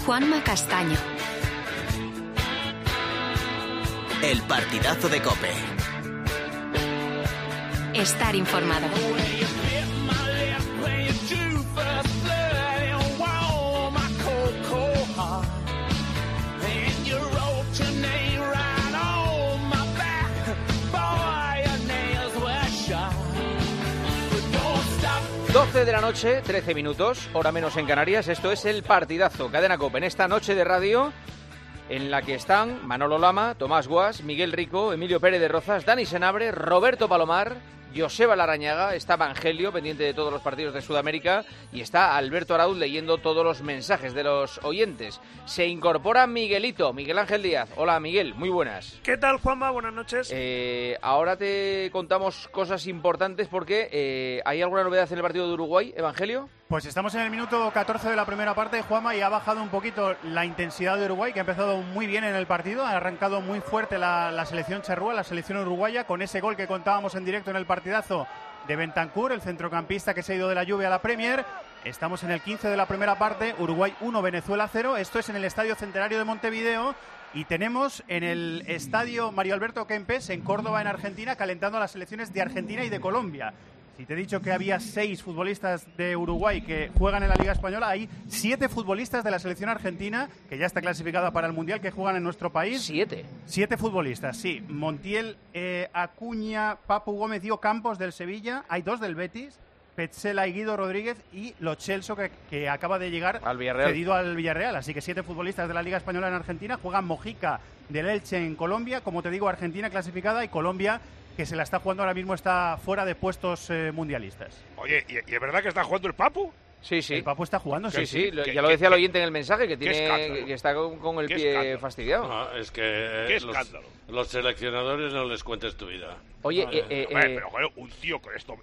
Juanma Castaño. El partidazo de COPE. Estar informado. ...12 de la noche, 13 minutos, hora menos en Canarias. Esto es el partidazo, Cadena COPE, en esta noche de radio en la que están Manolo Lama, Tomás Guas, Miguel Rico, Emilio Pérez de Rozas, Dani Senabre, Roberto Palomar, Joseba Larrañaga, está Evangelio, pendiente de todos los partidos de Sudamérica, y está Alberto Araúz leyendo todos los mensajes de los oyentes. Se incorpora Miguelito, Miguel Ángel Díaz. Hola Miguel, muy buenas. ¿Qué tal, Juanma? Buenas noches. Ahora te contamos cosas importantes porque ¿hay alguna novedad en el partido de Uruguay, Evangelio? Pues estamos en el minuto 14 de la primera parte, Juanma, y ha bajado un poquito la intensidad de Uruguay, que ha empezado muy bien en el partido, ha arrancado muy fuerte la selección charrúa, la selección uruguaya, con ese gol que contábamos en directo en el partidazo de Bentancur, el centrocampista que se ha ido de la Juve a la Premier. Estamos en el 15 de la primera parte, Uruguay 1, Venezuela 0, esto es en el Estadio Centenario de Montevideo, y tenemos en el Estadio Mario Alberto Kempes, en Córdoba, en Argentina, calentando a las selecciones de Argentina y de Colombia. Si te he dicho que había 6 futbolistas de Uruguay que juegan en la Liga Española, hay 7 futbolistas de la selección argentina, que ya está clasificada para el Mundial, que juegan en nuestro país. 7 futbolistas, sí. Montiel, Acuña, Papu Gómez y Ocampos del Sevilla. Hay 2 del Betis, Petzela y Guido Rodríguez, y Lo Celso, que acaba de llegar al Villarreal. Cedido al Villarreal. Así que 7 futbolistas de la Liga Española en Argentina. Juegan Mojica del Elche en Colombia. Como te digo, Argentina clasificada y Colombia, que se la está jugando ahora mismo, está fuera de puestos mundialistas. Oye, ¿y es verdad que está jugando el Papu? Sí, sí. El Papu está jugando. Sí. Ya lo decía el oyente en el mensaje, que está con el pie escándalo fastidiado. No, es que ¡Qué escándalo! Los seleccionadores no les cuentes tu vida. Oye, pero joder, un tío con esto...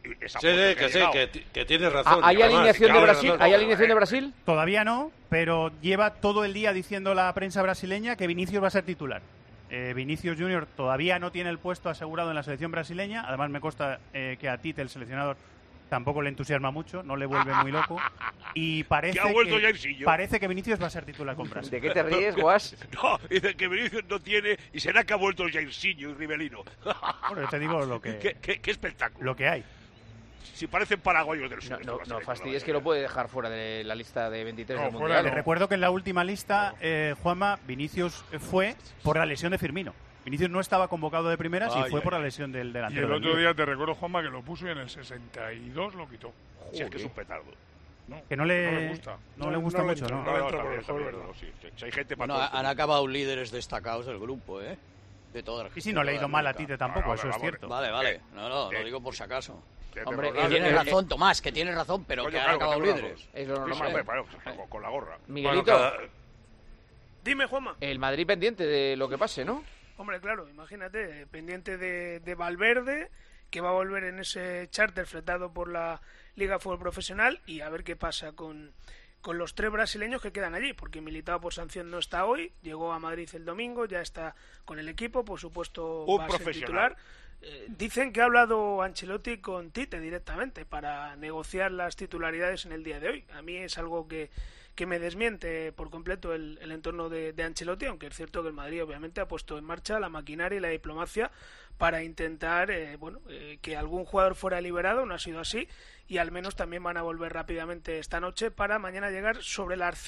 Que tienes razón. ¿Hay alineación de Brasil? ¿Hay alineación de Brasil? Todavía no, pero lleva todo el día diciendo la prensa brasileña que Vinicius va a ser titular. Vinicius Junior todavía no tiene el puesto asegurado en la selección brasileña. Además me consta que a Tite, el seleccionador, tampoco le entusiasma mucho, no le vuelve muy loco. Y parece que Vinicius va a ser titular con Brasil. ¿De qué te ríes, Guas? No, dice que Vinicius no tiene y será que ha vuelto el Jairzinho y Rivelino. Bueno, yo te digo lo que... ¿Qué espectáculo? Lo que hay. Si parecen paraguayos del sur. No fastidies, que lo puede dejar fuera de la lista de 23 del Mundial. Le recuerdo que en la última lista, Juanma, Vinicius fue por la lesión de Firmino. Vinicius no estaba convocado de primeras y fue por la lesión del delantero. Y el otro día te recuerdo, Juanma, que lo puso y en el 62 lo quitó. Si es que es un petardo. Que no le gusta. No le gusta mucho, ¿no? Hay gente han acabado líderes destacados del grupo, ¿eh? De toda sí, no le ha ido mal a Tite tampoco, eso es cierto. Vale. No, lo digo por si acaso. Hombre, que tienes razón, Tomás, que tienes razón, pero que han acabado líderes. Es lo normal. Con la gorra. Miguelito, Dime, Juanma. El Madrid pendiente de lo que pase, ¿no? Hombre, claro, imagínate, pendiente de Valverde, que va a volver en ese charter fletado por la Liga Fútbol Profesional, y a ver qué pasa con los 3 brasileños que quedan allí, porque Militao por sanción no está hoy, llegó a Madrid el domingo, ya está con el equipo, por supuesto va a ser titular. Dicen que ha hablado Ancelotti con Tite directamente para negociar las titularidades en el día de hoy. A mí es algo que me desmiente por completo el entorno de Ancelotti, aunque es cierto que el Madrid obviamente ha puesto en marcha la maquinaria y la diplomacia para intentar que algún jugador fuera liberado. No ha sido así, y al menos también van a volver rápidamente esta noche para mañana llegar sobre las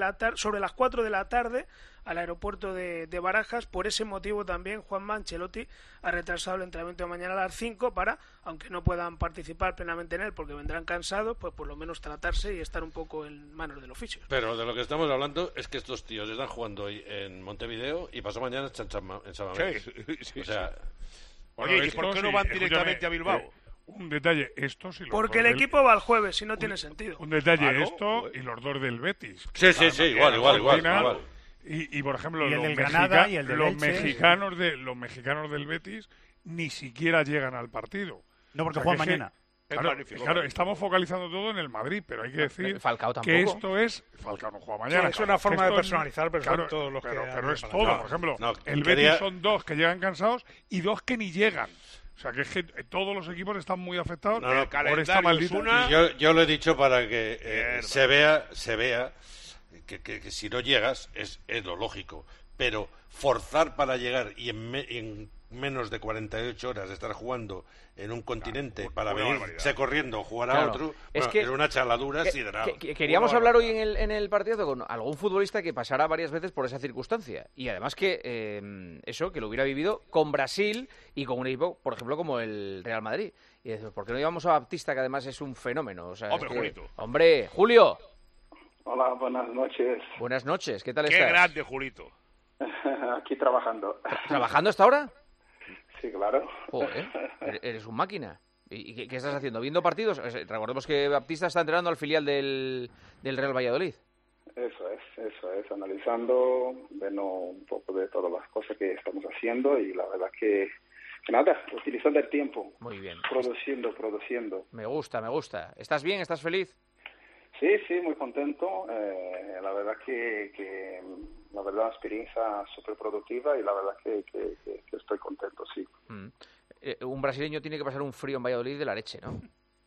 4 de la tarde al aeropuerto de Barajas. Por ese motivo también Juanma, Ancelotti ha retrasado el entrenamiento de mañana a las 5 para, aunque no puedan participar plenamente en él porque vendrán cansados, pues por lo menos tratarse y estar un poco en manos del oficio. Pero de lo que estamos hablando es que estos tíos están jugando hoy en Montevideo y pasado mañana en Samamés. Sí. O sea... Oye, ¿y por qué no van directamente a Bilbao? Un detalle, estos y los porque el equipo va el jueves, si no tiene sentido. Un detalle, esto y los 2 del Betis. Sí, igual. Y por ejemplo, los mexicanos del Betis ni siquiera llegan al partido. No, porque juegan mañana. Claro, estamos focalizando todo en el Madrid, pero hay que decir que esto es... Falcao no juega mañana. Sí, es una forma de personalizar, pero claro, son todos los pero es todo. Por ejemplo, el Betis son 2 que llegan cansados y 2 que ni llegan. O sea, que es que todos los equipos están muy afectados por esta maldita... Yo lo he dicho para que se vea que si no llegas es lo lógico, pero forzar para llegar y en menos de 48 horas de estar jugando en un continente para venirse corriendo, jugar a otro, es una chaladura sideral. Queríamos hablar hoy en el partido con algún futbolista que pasara varias veces por esa circunstancia y además que que lo hubiera vivido con Brasil y con un equipo, por ejemplo, como el Real Madrid. Y decimos, ¿por qué no llevamos a Baptista, que además es un fenómeno? O sea, ¡Hombre, Julio! Hola, buenas noches. Buenas noches, ¿qué tal estás? ¡Qué grande, Julito! Aquí trabajando. ¿Trabajando hasta ahora? Sí, claro. Joder, eres un máquina. ¿Y qué estás haciendo? ¿Viendo partidos? Recordemos que Baptista está entrenando al filial del Real Valladolid. Eso es, analizando, viendo un poco de todas las cosas que estamos haciendo y la verdad que nada, utilizando el tiempo. Muy bien. Produciendo. Me gusta. ¿Estás bien? ¿Estás feliz? Sí, muy contento. La verdad que la verdad una experiencia súper productiva y la verdad que estoy contento, sí. Un brasileño tiene que pasar un frío en Valladolid de la leche, ¿no?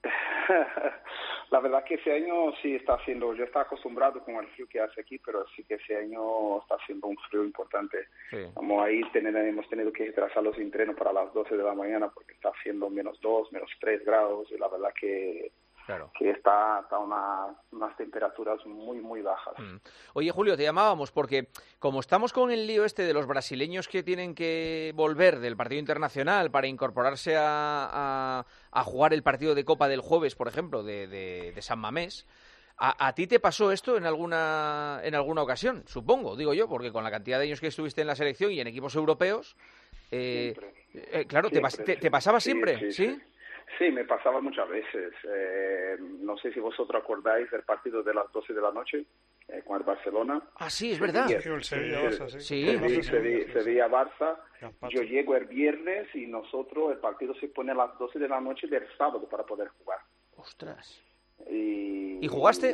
La verdad que ese año sí está haciendo, yo estaba acostumbrado con el frío que hace aquí, pero sí que ese año está haciendo un frío importante. Sí. Como ahí hemos tenido que retrasar los entrenos para las 12 de la mañana porque está haciendo -2, -3 grados y la verdad que está unas temperaturas muy bajas. Oye, Julio, te llamábamos porque como estamos con el lío este de los brasileños que tienen que volver del partido internacional para incorporarse a jugar el partido de Copa del jueves, por ejemplo, de San Mamés, ¿a ti te pasó esto en alguna ocasión? Supongo, digo yo, porque con la cantidad de años que estuviste en la selección y en equipos europeos, claro, siempre, ¿te pasaba siempre? Sí. Sí, me pasaba muchas veces. No sé si vosotros acordáis del partido de las 12 de la noche con el Barcelona. Ah, sí, es verdad. Sevilla-Barça. Yo llego el viernes y el partido se pone a las 12 de la noche del sábado para poder jugar. ¡Ostras! ¿Y jugaste?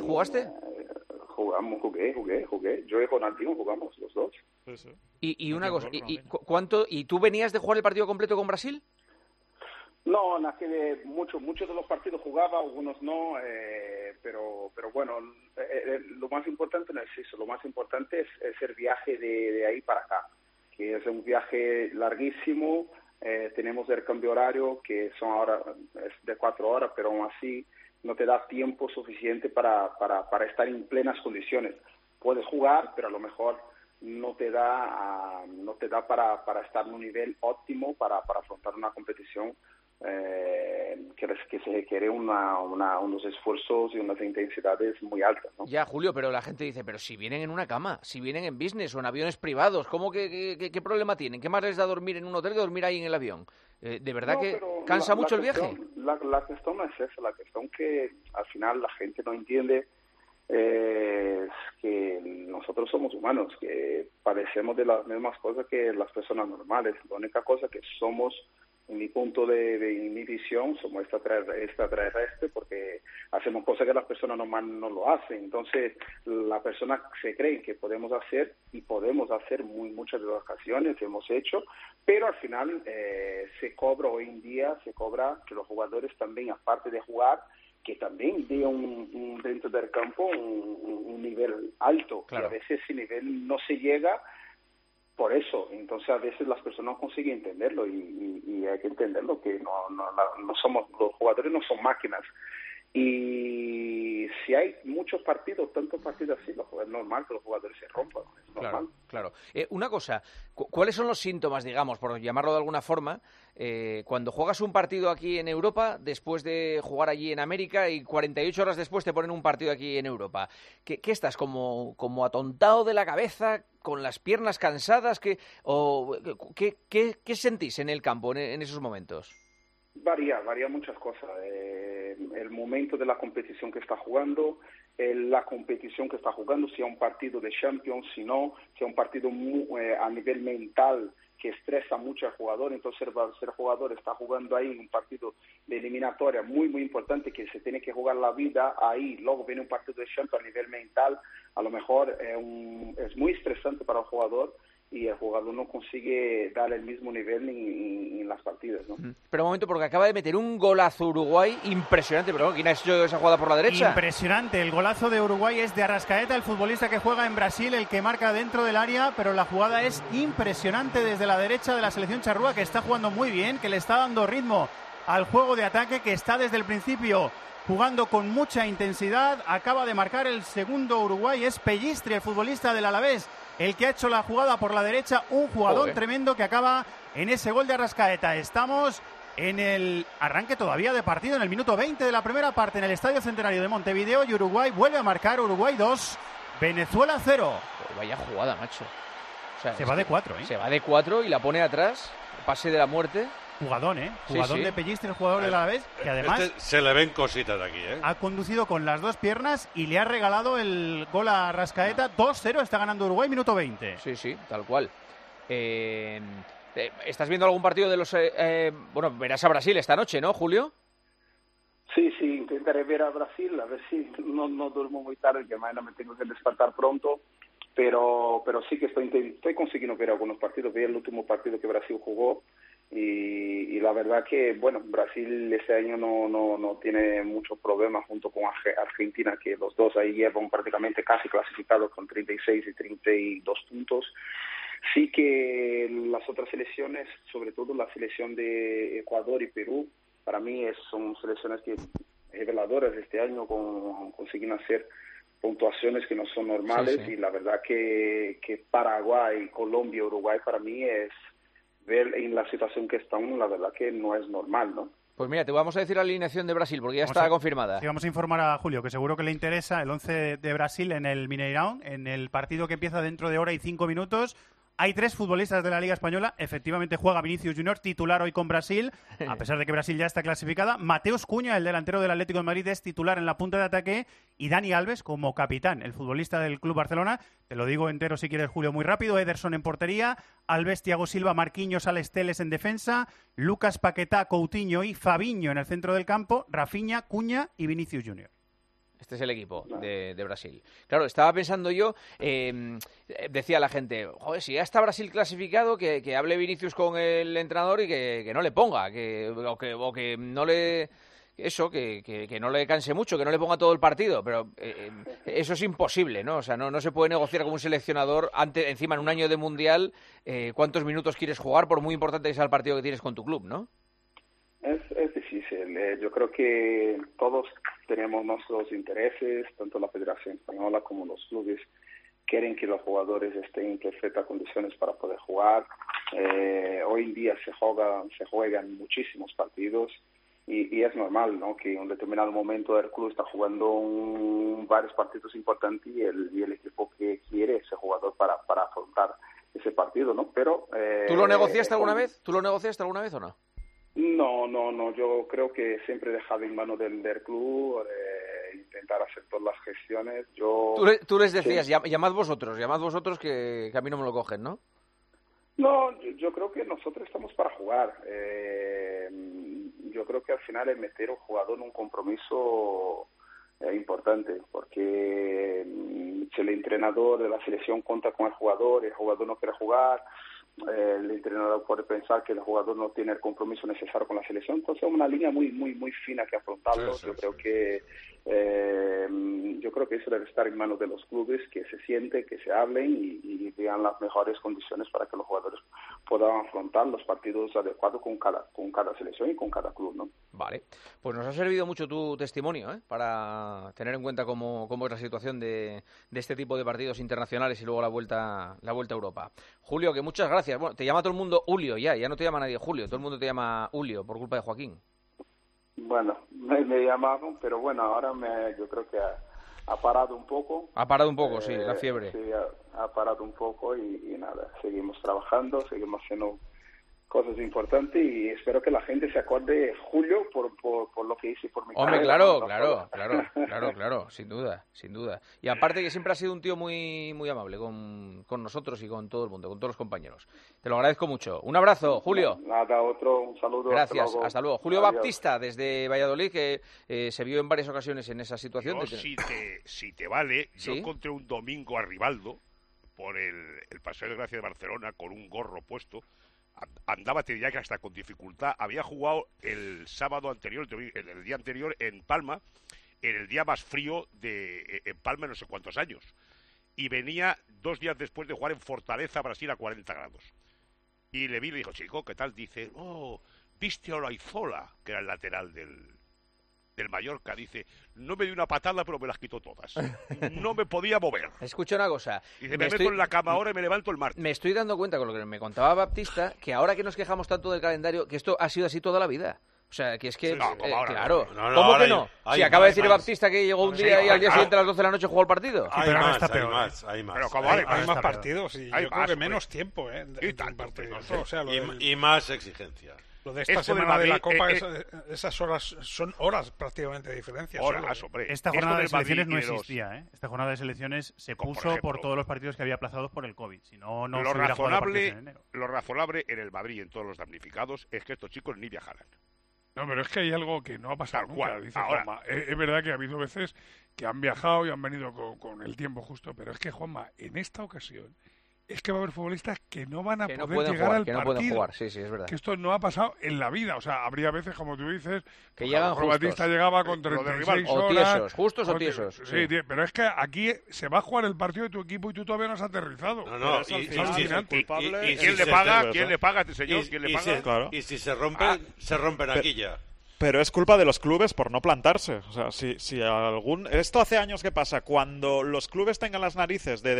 Jugué. Yo y Ronaldinho jugamos los dos. Sí. Y una cosa, ¿y tú venías de jugar el partido completo con Brasil? No, muchos de los partidos jugaba, algunos no, pero bueno, lo más importante no es eso, lo más importante es el viaje de ahí para acá, que es un viaje larguísimo, tenemos el cambio horario que son ahora es de 4 horas, pero aún así no te da tiempo suficiente para estar en plenas condiciones. Puedes jugar, pero a lo mejor no te da para estar en un nivel óptimo para afrontar una competición que se requiere unos esfuerzos y unas intensidades muy altas, ¿no? Ya, Julio, pero la gente dice, pero si vienen en una cama, si vienen en business o en aviones privados, ¿cómo qué problema tienen? ¿Qué más les da dormir en un hotel que dormir ahí en el avión? ¿De verdad que cansa mucho el viaje? La cuestión no es esa, la cuestión que al final la gente no entiende es que nosotros somos humanos, que padecemos de las mismas cosas que las personas normales. La única cosa que somos, en mi punto de mi visión, somos extraterrestres porque hacemos cosas que las personas normales no lo hacen. Entonces, la persona se cree que podemos hacer y podemos hacer muchas de las ocasiones, hemos hecho, pero al final hoy en día se cobra que los jugadores también, aparte de jugar, que también dé dentro del campo un nivel alto. Claro. Y a veces ese nivel no se llega por eso. Entonces a veces las personas no consiguen entenderlo y hay que entenderlo, que no somos, los jugadores no son máquinas. Y si hay muchos partidos, tantos partidos así, es normal que los jugadores se rompan. Es normal. Claro. Una cosa, ¿cuáles son los síntomas, digamos, por llamarlo de alguna forma, cuando juegas un partido aquí en Europa, después de jugar allí en América y 48 horas después te ponen un partido aquí en Europa? ¿Qué estás, como atontado de la cabeza, con las piernas cansadas? ¿Qué sentís en el campo en esos momentos? Varía muchas cosas. El momento de la competición que está jugando, la competición que está jugando, si es un partido de Champions, si es un partido a nivel mental que estresa mucho al jugador. Entonces el jugador está jugando ahí un partido de eliminatoria muy importante que se tiene que jugar la vida ahí, luego viene un partido de Champions a nivel mental, a lo mejor es muy estresante para el jugador y el jugador no consigue dar el mismo nivel en las partidas, ¿no? Pero un momento, porque acaba de meter un golazo Uruguay impresionante. Pero ¿quién ha hecho esa jugada por la derecha? Impresionante, el golazo de Uruguay es de Arrascaeta, el futbolista que juega en Brasil, el que marca dentro del área, pero la jugada es impresionante desde la derecha de la selección charrúa, que está jugando muy bien, que le está dando ritmo al juego de ataque, que está desde el principio jugando con mucha intensidad. Acaba de marcar el segundo Uruguay, es Pellistri, el futbolista del Alavés, el que ha hecho la jugada por la derecha, un jugador tremendo que acaba en ese gol de Arrascaeta. Estamos en el arranque todavía de partido, en el minuto 20 de la primera parte, en el Estadio Centenario de Montevideo, y Uruguay vuelve a marcar. Uruguay 2, Venezuela 0. Vaya jugada, macho. O sea, se va de 4, ¿eh? Se va de 4 y la pone atrás, pase de la muerte. Jugadón, ¿eh? Jugadón de Pellistri, el jugador del Alavés, que además se le ven cositas aquí, ¿eh? Ha conducido con las dos piernas y le ha regalado el gol a Arrascaeta. 2-0, está ganando Uruguay, minuto 20. Sí, tal cual. ¿Estás viendo algún partido de los... bueno, verás a Brasil esta noche, ¿no, Julio? Sí, intentaré ver a Brasil, a ver si no duermo muy tarde, que mañana me tengo que despertar pronto. Pero sí que estoy consiguiendo ver algunos partidos. Vi el último partido que Brasil jugó. Y la verdad que, bueno, Brasil este año no tiene muchos problemas junto con Argentina, que los dos ahí llevan prácticamente casi clasificados con 36 y 32 puntos. Sí que las otras selecciones, sobre todo la selección de Ecuador y Perú, para mí son selecciones que reveladoras este año, consiguen hacer puntuaciones que no son normales. Sí. Y la verdad que Paraguay, Colombia, Uruguay para mí es... ver en la situación que están, la verdad que no es normal, ¿no? Pues mira, te vamos a decir la alineación de Brasil, porque ya está confirmada. Sí, vamos a informar a Julio, que seguro que le interesa el 11 de Brasil en el Mineirão, en el partido que empieza dentro de hora y 5 minutos. Hay 3 futbolistas de la Liga Española. Efectivamente juega Vinicius Junior, titular hoy con Brasil, a pesar de que Brasil ya está clasificada. Mateus Cunha, el delantero del Atlético de Madrid, es titular en la punta de ataque. Y Dani Alves como capitán, el futbolista del Club Barcelona. Te lo digo entero si quieres, Julio, muy rápido. Ederson en portería, Alves, Thiago Silva, Marquinhos, Alex Telles en defensa, Lucas Paquetá, Coutinho y Fabinho en el centro del campo, Rafinha, Cunha y Vinicius Junior. Este es el equipo de Brasil. Claro, estaba pensando yo, decía la gente, joder, si ya está Brasil clasificado, que hable Vinicius con el entrenador y que no le ponga, o que no le... Eso, que no le canse mucho, que no le ponga todo el partido, pero eso es imposible, ¿no? O sea, no se puede negociar con un seleccionador encima en un año de Mundial cuántos minutos quieres jugar, por muy importante que sea el partido que tienes con tu club, ¿no? Es difícil. Yo creo que todos tenemos nuestros intereses, tanto la Federación Española como los clubes quieren que los jugadores estén en perfectas condiciones para poder jugar. Hoy en día se juegan muchísimos partidos y es normal, ¿no?, que en un determinado momento el club está jugando varios partidos importantes y el equipo que quiere ese jugador para afrontar ese partido, ¿no? Pero ¿Tú lo negociaste alguna vez? ¿Tú lo negociaste alguna vez o no? No, yo creo que siempre he dejado en manos del club, intentar hacer todas las gestiones. Tú les decías, sí, llamad vosotros que a mí no me lo cogen, ¿no? No, yo creo que nosotros estamos para jugar. Yo creo que al final es meter a un jugador en un compromiso importante, porque si el entrenador de la selección cuenta con el jugador no quiere jugar, el entrenador puede pensar que el jugador no tiene el compromiso necesario con la selección. Entonces es una línea muy fina que afrontarlo. Yo creo que eso debe estar en manos de los clubes, que se sienten, que se hablen y vean las mejores condiciones para que los jugadores puedan afrontar los partidos adecuados con cada selección y con cada club, ¿no? Vale, pues nos ha servido mucho tu testimonio, para tener en cuenta cómo es la situación de este tipo de partidos internacionales y luego la vuelta a Europa. Julio, que muchas gracias. Bueno, te llama todo el mundo Julio ya no te llama nadie Julio, todo el mundo te llama Julio por culpa de Joaquín. Bueno, me llamaban, pero bueno, ahora yo creo que ha parado un poco. Ha parado un poco, sí, la fiebre. Sí, ha parado un poco y nada, seguimos trabajando, seguimos haciendo cosas importantes y espero que la gente se acuerde, Julio, por lo que hice por mi Hombre, carrera. Claro, sin duda. Y aparte que siempre has sido un tío muy amable con nosotros y con todo el mundo, con todos los compañeros. Te lo agradezco mucho. Un abrazo, Julio. Nada, un saludo. Gracias, hasta luego. Julio Adiós. Baptista, desde Valladolid, que se vio en varias ocasiones en esa situación. Si te vale, ¿sí? Yo encontré un domingo a Rivaldo por el Paseo de Gracia de Barcelona con un gorro puesto. Andaba, te diría que hasta con dificultad. Había jugado el sábado anterior, el día anterior en Palma, en el día más frío en Palma en no sé cuántos años. Y venía 2 días después de jugar en Fortaleza, Brasil, a 40 grados. Y le vi y le dijo, chico, ¿qué tal? Dice, viste a Olaizola, que era el lateral del Mallorca. Dice, no me dio una patada, pero me las quitó todas. No me podía mover. Escucha una cosa. Dice, me meto en la cama ahora y me levanto el martes. Me estoy dando cuenta, con lo que me contaba Baptista, que ahora que nos quejamos tanto del calendario, que esto ha sido así toda la vida. O sea, que es que... Sí, no, como ahora, claro. no, ¿Cómo que no? Si acaba de decir Baptista que llegó un día y al día siguiente a las 12 de la noche jugó el partido. Hay más. Pero como hay más partidos y yo creo que menos tiempo, y tanto, o sea, y más exigencia. Lo de esta semana de la Copa, esas horas son horas prácticamente de diferencia. Hombre. Esta jornada de selecciones no existía, ¿eh? Esta jornada de selecciones se puso por todos los partidos que había aplazados por el COVID. Si no, no se hubiera jugado partidos en enero. Lo razonable en el Madrid y en todos los damnificados es que estos chicos ni viajaran. No, pero es que hay algo que no ha pasado nunca, dice ahora, Juanma. Es verdad que ha habido veces que han viajado y han venido con el tiempo justo, pero es que, Juanma, en esta ocasión es que va a haber futbolistas que no van a poder llegar al partido. No pueden jugar, sí, es verdad. Que esto no ha pasado en la vida. O sea, habría veces, como tú dices, que llegan justos. Batista llegaba con 36 horas. O tiesos, justos o tiesos. Sí, pero es que aquí se va a jugar el partido de tu equipo y tú todavía no has aterrizado. No, ¿Y quién le paga? ¿Quién le paga a este señor? ¿Quién le paga? Y si se rompen, se rompen aquí ya. Pero es culpa de los clubes por no plantarse. O sea, si algún... Esto hace años que pasa. Cuando los clubes tengan las narices de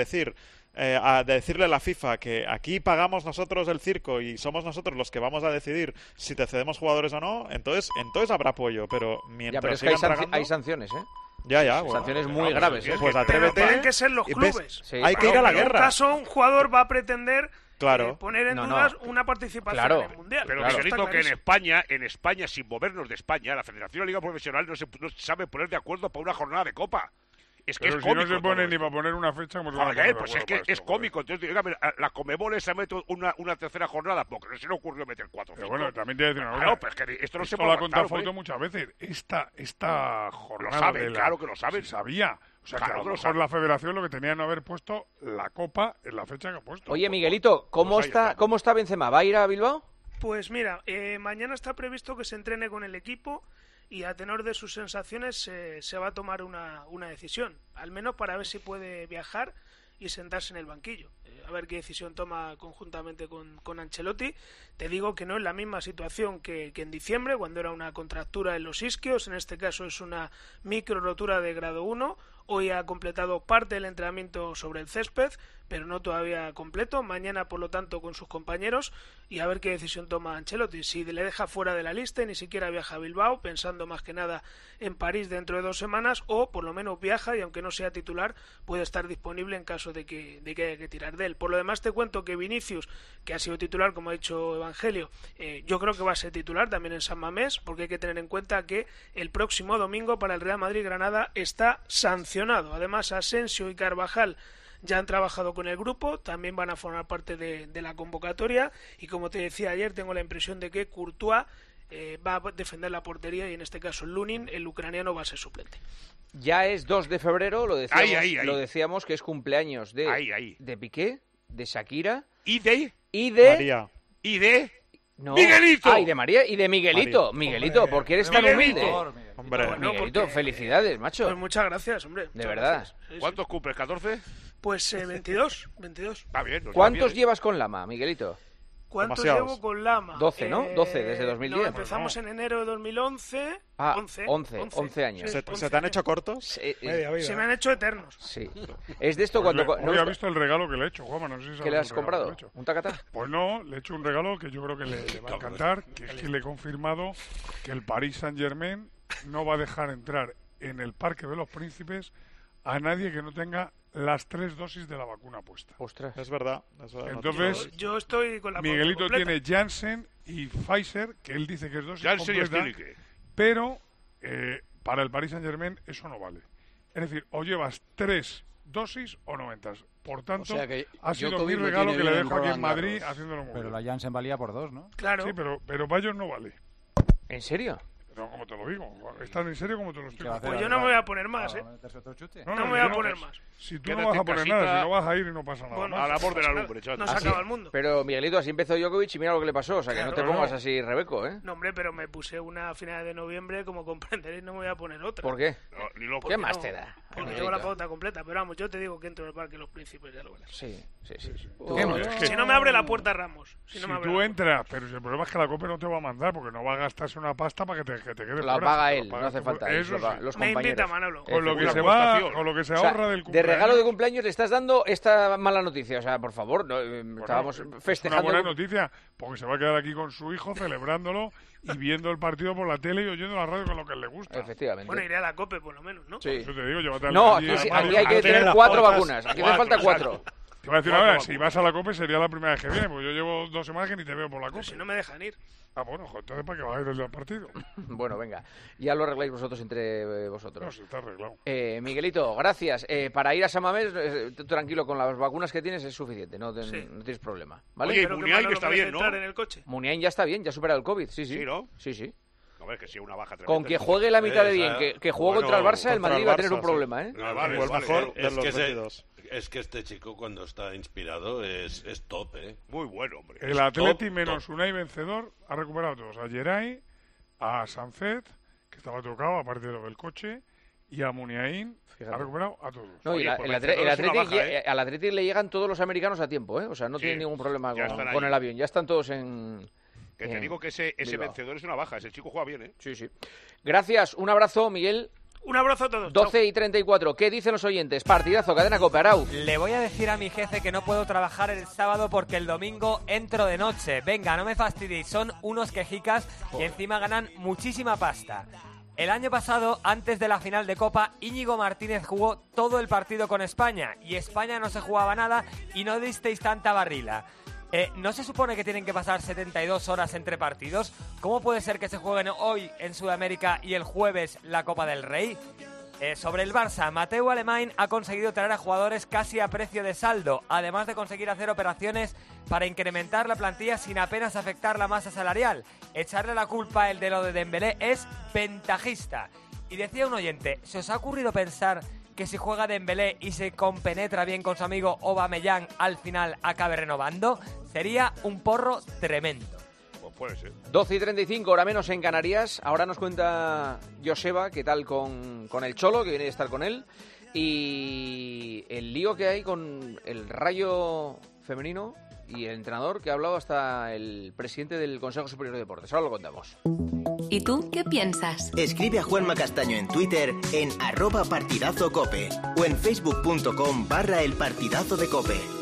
decirle a la FIFA que aquí pagamos nosotros el circo y somos nosotros los que vamos a decidir si te cedemos jugadores o no, entonces habrá apoyo. Pero mientras pero es que hay sanciones, ¿eh? Ya, bueno. Sanciones muy graves. Pues atrévete. Pero tienen que ser los clubes. Sí, hay que ir a la guerra. En un caso, un jugador va a pretender... Claro. Poner en dudas una participación en el Mundial. Pero Miguelito, que en España, sin movernos de España, la Federación de la Liga Profesional no se sabe poner de acuerdo para una jornada de Copa. Es que pero es si cómico. No se pone ni para poner una fecha, como se van a poner pues es que es cómico. Entonces, la Conmebol se mete una tercera jornada porque no se le ocurrió meter 4 o 5. Pero bueno, también te voy a decir una cosa. Claro, pero es que esto no se puede. Lo ha contado Foto muchas veces. Esta jornada. Lo saben, claro que lo saben. Se sabía. O sea, claro, que a lo mejor la Federación lo que tenía no haber puesto la Copa en la fecha que ha puesto. Oye, Miguelito, ¿cómo está Benzema? ¿Va a ir a Bilbao? Pues mira, mañana está previsto que se entrene con el equipo y a tenor de sus sensaciones se va a tomar una decisión, al menos para ver si puede viajar y sentarse en el banquillo. A ver qué decisión toma conjuntamente con Ancelotti. Te digo que no es la misma situación que en diciembre, cuando era una contractura en los isquios. En este caso es una micro rotura de grado 1. Hoy ha completado parte del entrenamiento sobre el césped, pero no todavía completo. Mañana, por lo tanto, con sus compañeros y a ver qué decisión toma Ancelotti. Si le deja fuera de la lista y ni siquiera viaja a Bilbao, pensando más que nada en París dentro de 2 semanas, o por lo menos viaja y aunque no sea titular, puede estar disponible en caso de que haya que tirar de él. Por lo demás, te cuento que Vinicius, que ha sido titular, como ha dicho Evangelio, yo creo que va a ser titular también en San Mamés, porque hay que tener en cuenta que el próximo domingo para el Real Madrid-Granada está sancionado. Además, Asensio y Carvajal ya han trabajado con el grupo, también van a formar parte de la convocatoria y como te decía ayer, tengo la impresión de que Courtois va a defender la portería y en este caso Lunin, el ucraniano, va a ser suplente. Ya es 2 de febrero, lo decíamos que es cumpleaños de Piqué, de Shakira y de María. Y de no. Miguelito. Y de María y de Miguelito. María. Miguelito, Hombre, ¿por qué eres tan humilde? Hombre, bueno, Miguelito, felicidades, macho. Pues muchas gracias, hombre. De verdad. Sí. ¿Cuántos cumples? ¿14? Pues 22. Está bien. ¿Cuántos llevas con Lama, Miguelito? ¿Cuántos llevo con Lama? 12, ¿no? 12 desde 2010. No, empezamos en enero de 2011. 11 años. ¿Se te han hecho cortos? Se me han hecho eternos. Sí. Es de esto cuando... Hoy ha visto el regalo que le he hecho, Juanma. No sé si ¿Qué le has comprado? ¿Un tacatá? Pues no, le he hecho un regalo que yo creo que le va a encantar, que es que le he confirmado que el Paris Saint-Germain no va a dejar entrar en el Parque de los Príncipes a nadie que no tenga las 3 dosis de la vacuna puesta. Ostras. Es verdad. Entonces, yo estoy con la Miguelito tiene Janssen y Pfizer, que él dice que es dosis Janssen completa, pero para el Paris Saint-Germain eso no vale. Es decir, o llevas 3 dosis o no entras. Por tanto, ha sido mi regalo que le dejo aquí en Madrid haciéndolo muy bien. Pero la Janssen valía por 2, ¿no? Claro. Sí, pero Bayer no vale. ¿En serio? No, como te lo digo. ¿Es tan en serio como te lo estoy diciendo? Pues yo no me voy a poner más, ¿eh? No me voy a poner más. Si tú no vas a poner nada, si no vas a ir y no pasa nada. Bueno, al amor de la lumbre, chaval. No se acaba el mundo. Pero, Miguelito, así empezó Djokovic y mira lo que le pasó. O sea, que no te pongas así, Rebeco, ¿eh? No, hombre, pero me puse una a finales de noviembre, como comprenderéis, no me voy a poner otra. ¿Por qué? ¿Qué más te da? Porque tengo la pauta completa. Pero vamos, yo te digo que entro en el Parque de los Príncipes, ya lo verás. Sí. Si no me abre la puerta Ramos. Si tú entras, pero si el problema es que la COPE no te va a mandar, porque no va a gastarse una pasta para que te quede la fuera. paga él, no hace falta. Eso los me compañeros. invita Manolo. Con lo que se va, con lo que se ahorra del cumpleaños. De regalo de cumpleaños le estás dando esta mala noticia. O sea, por favor, estábamos festejando. Una buena noticia, porque se va a quedar aquí con su hijo celebrándolo y viendo el partido por la tele y oyendo la radio con lo que le gusta. Efectivamente. Bueno, iré a la COPE por lo menos, ¿no? Sí. Yo te digo, llévate No, aquí hay que tener 4 vacunas. Aquí hace falta 4. Te voy a decir ahora, si vas a la COPE sería la primera vez que viene, porque yo llevo 2 semanas que ni te veo por la COPE. Si no me dejan ir. Ah, bueno, entonces ¿para qué vas a ir al partido? Bueno, venga, ya lo arregláis vosotros entre vosotros. No, sí, está arreglado. Miguelito, gracias. Para ir a San Mamés, tranquilo, con las vacunas que tienes es suficiente, no tienes problema. ¿Vale? Oye, Muniain que está bien, ¿no? Muniain ya está bien, ya supera el COVID, sí. Sí, ¿no? Sí. A ver, que sea una baja tremenda. Con que juegue la mitad de bien, que juegue contra el Barça, el Madrid va a tener un problema, ¿eh? Mejor de los 22. Es que este chico cuando está inspirado es top, ¿eh? Muy bueno, hombre. El Atleti menos Unai Vencedor ha recuperado a todos. A Geray, a Sancet, que estaba tocado aparte de lo del coche, y a Muniain ha recuperado a todos. No, y al Atleti le llegan todos los americanos a tiempo, ¿eh? O sea, no tiene ningún problema con el avión. Ya están todos en... Que te digo que ese Vencedor es una baja. Ese chico juega bien, ¿eh? Sí. Gracias. Un abrazo, Miguel. Un abrazo a todos. 12:34. ¿Qué dicen los oyentes? Partidazo, Cadena COPE, Arau. Le voy a decir a mi jefe que no puedo trabajar el sábado porque el domingo entro de noche. Venga, no me fastidies. Son unos quejicas y encima ganan muchísima pasta. El año pasado, antes de la final de Copa, Íñigo Martínez jugó todo el partido con España y España no se jugaba nada y no disteis tanta barrila. ¿No se supone que tienen que pasar 72 horas entre partidos? ¿Cómo puede ser que se jueguen hoy en Sudamérica y el jueves la Copa del Rey? Sobre el Barça, Mateu Alemany ha conseguido traer a jugadores casi a precio de saldo, además de conseguir hacer operaciones para incrementar la plantilla sin apenas afectar la masa salarial. Echarle la culpa a de lo de Dembélé es ventajista. Y decía un oyente, ¿se os ha ocurrido pensar que si juega Dembélé y se compenetra bien con su amigo Aubameyang, al final acabe renovando? Sería un porro tremendo. Pues puede ser. 12:35, hora menos en Canarias. Ahora nos cuenta Joseba qué tal con el Cholo, que viene a estar con él, y el lío que hay con el Rayo femenino y el entrenador, que ha hablado hasta el presidente del Consejo Superior de Deportes. Ahora lo contamos. ¿Y tú qué piensas? Escribe a Juanma Castaño en Twitter en @partidazocope o en facebook.com/elpartidazodecope.